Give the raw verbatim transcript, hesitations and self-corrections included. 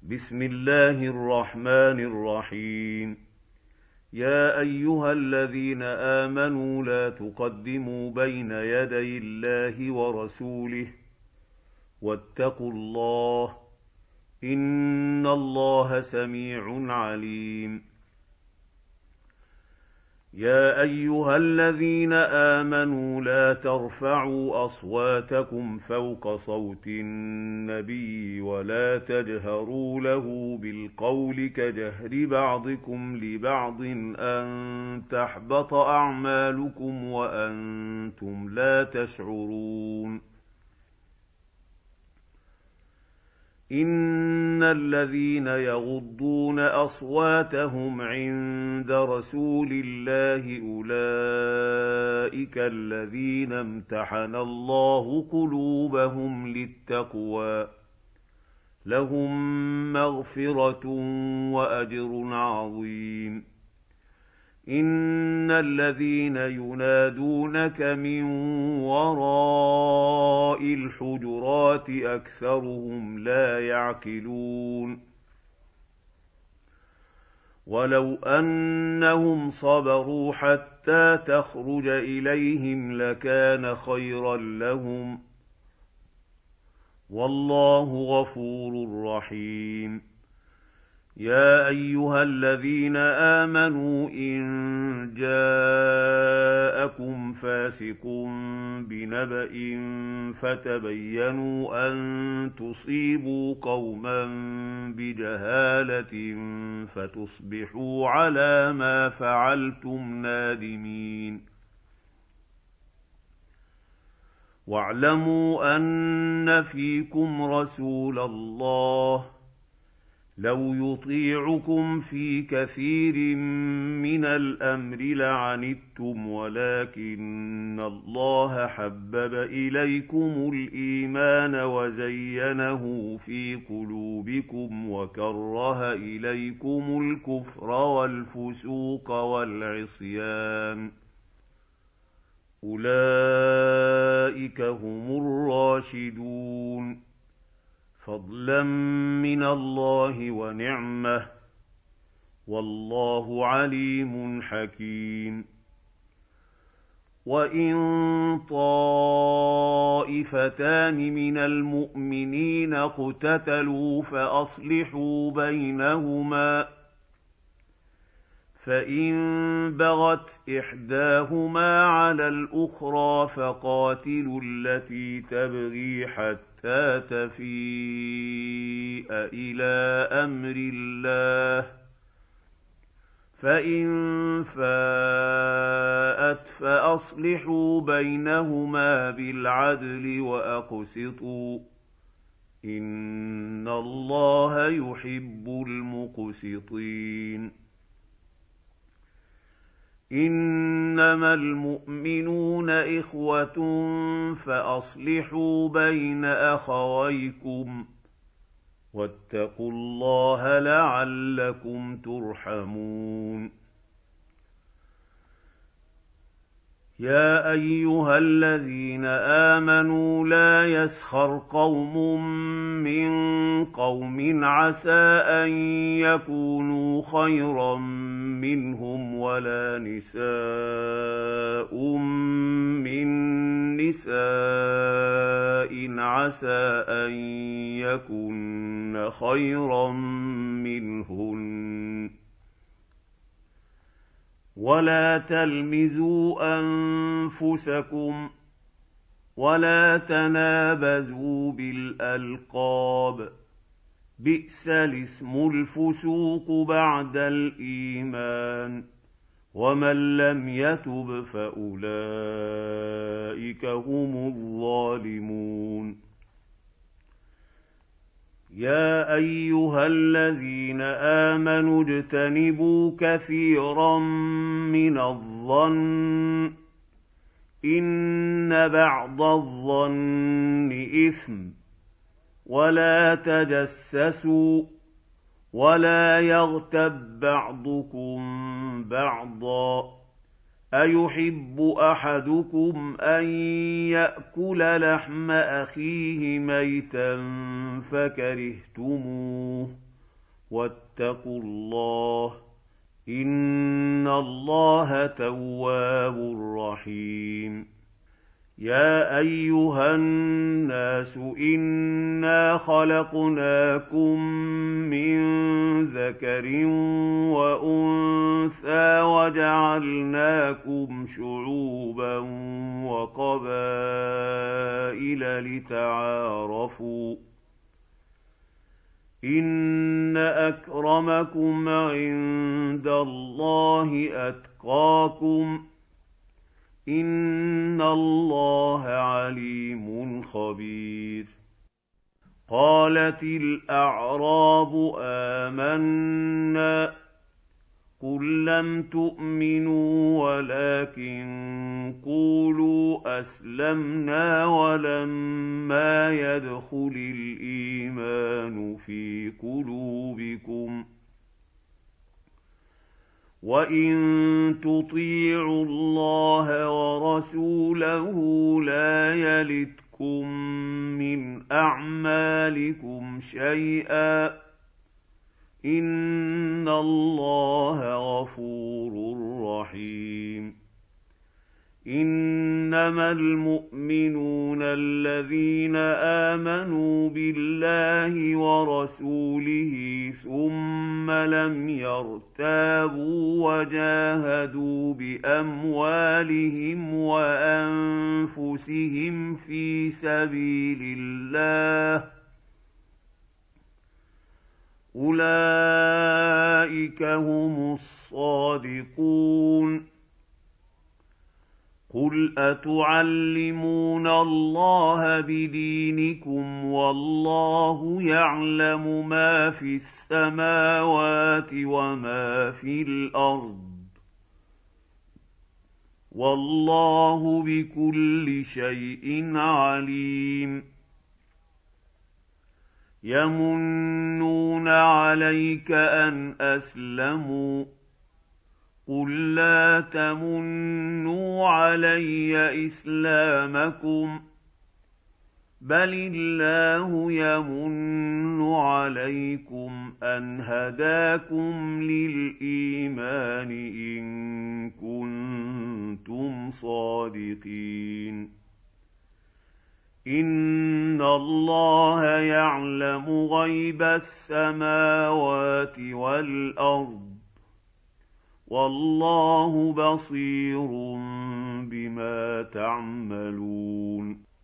بسم الله الرحمن الرحيم. يا أيها الذين آمنوا لا تقدموا بين يدي الله ورسوله واتقوا الله، إن الله سميع عليم. يا أيها الذين آمنوا لا ترفعوا أصواتكم فوق صوت النبي ولا تجهروا له بالقول كجهر بعضكم لبعض أن تحبط أعمالكم وأنتم لا تشعرون. إن الذين يغضون أصواتهم عند رسول الله أولئك الذين امتحن الله قلوبهم للتقوى، لهم مغفرة وأجر عظيم. إن الذين ينادونك من وراء الحجرات أكثرهم لا يعقلون. ولو أنهم صبروا حتى تخرج إليهم لكان خيرا لهم، والله غفور رحيم. يا أيها الذين آمنوا إن جاءكم فاسق بنبأ فتبينوا أن تصيبوا قوما بجهالة فتصبحوا على ما فعلتم نادمين. واعلموا أن فيكم رسول الله لو يطيعكم في كثير من الأمر لعنتم، ولكن الله حبب إليكم الإيمان وزينه في قلوبكم وكره إليكم الكفر والفسوق والعصيان، أولئك هم الراشدون، فضلا من الله ونعمة، والله عليم حكيم. وإن طائفتان من المؤمنين اقتتلوا فأصلحوا بينهما، فإن بغت إحداهما على الأخرى فقاتلوا التي تبغي حتى تفيء إلى أمر الله، فإن فاءت فأصلحوا بينهما بالعدل وأقسطوا، إن الله يحب المقسطين. إنما المؤمنون إخوة فأصلحوا بين أخويكم، واتقوا الله لعلكم ترحمون. يا أيها الذين آمنوا لا يسخر قوم من قوم عسى أن يكونوا خيرا منهم ولا نساء من نساء عسى أن يكن خيرا منهن، ولا تلمزوا أنفسكم ولا تنابزوا بالألقاب، بئس الاسم الفسوق بعد الإيمان، ومن لم يتب فأولئك هم الظالمون. يا أيها الذين آمنوا اجتنبوا كثيرا من الظن، إن بعض الظن إثم، ولا تجسسوا، ولا يغتب بعضكم بعضا، أيحب أحدكم أن يأكل لحم أخيه ميتا فكرهتموه واتقوا الله إن الله تواب رحيم. يا أيها الناس إنا خلقناكم من ذكر وأنثى وجعلناكم شعوبا وقبائل لتعارفوا إن أكرمكم عند الله أتقاكم إن الله عليم خبير. قالت الأعراب آمنا قل لم تؤمنوا ولكن قولوا أسلمنا ولما يدخل الإيمان في قلوبكم وإن تطيعوا الله ورسوله لا يلتكم من أعمالكم شيئا إن الله غفور رحيم. إنما المؤمنون الذين آمنوا بالله ورسوله ثم لم يرتابوا وجاهدوا بأموالهم وأنفسهم في سبيل الله أولئك هم الصادقون. قل أتعلمون الله بدينكم والله يعلم ما في السماوات وما في الأرض والله بكل شيء عليم. يمنون عليك أن أسلموا قل لا تمنوا علي إسلامكم بل الله يمن عليكم أن هداكم للإيمان إن كنتم صادقين. إن الله يعلم غيب السماوات والأرض والله بصير بما تعملون.